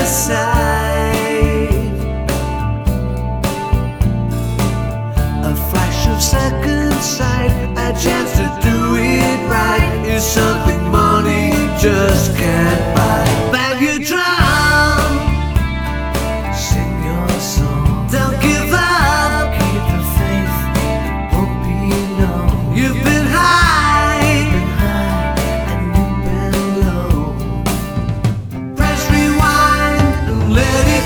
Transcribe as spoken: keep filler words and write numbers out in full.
side. A flash of second sight, a chance to do it right, is something money just can't buy. Bang your drum, sing your song, don't give up, keep the faith, it won't be long. You've been high, been high and you've been low. Press rewind and let it